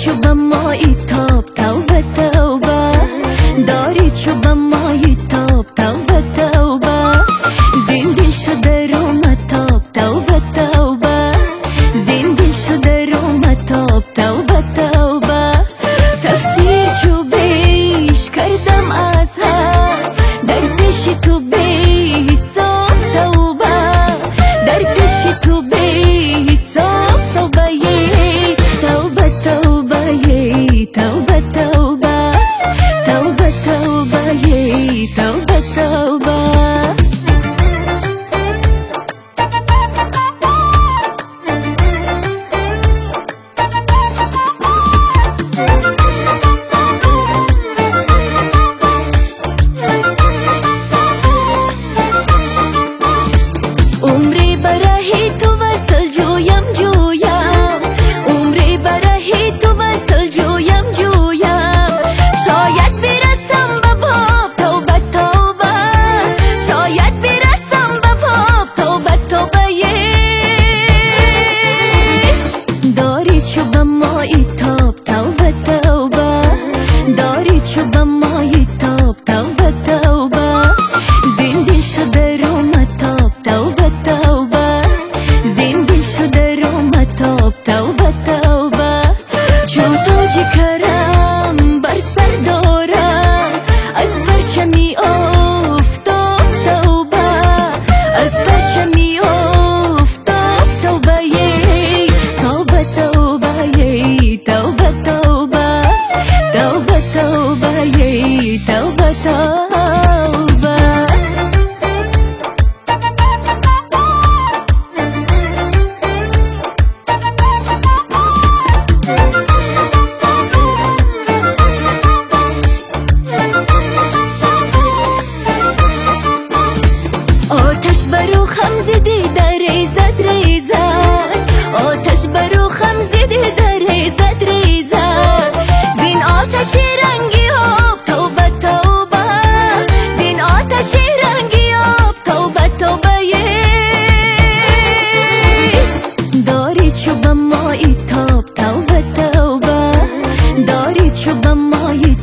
چوب مایی تاب توبه توبه داری چوب مایی تاب توبه توبه زین دل شده رو متاب توبه توبه زین دل شده رو متاب توبه توبه تفسیر چوبیش کردم از هم در پیش تو بی حساب توبه در پیش تو بی حساب توبه توبه توبه توبه توبه توبه توبه توبه توبه عمری برای تو وصل جویم جویم عمری برای تو وصل جویم جویم شاید برسم به باب توبه توبه شاید برسم به باب توبه توبه داری چوب مایی تاب توبه توبه داری چوب مایی تاب توبه توبه زین دل شده رو متاب توبه توبه زین دل شده رو متاب توبه توبه چو تاج کرم بر سر دارم از پرچمی افتاب توبه از پرچمی افتاب توبه توبه توبه توبه توبه توبه توبه توبه توبه آتش برو خم زدی در ریزد ریزد آتش برو خم زدی در ریزد ریزد زین آتش رنگی آب توبه توبه زین آتش رنگی آب توبه توبه داری چوب مایی تاب توبه توبه داری چوب مایی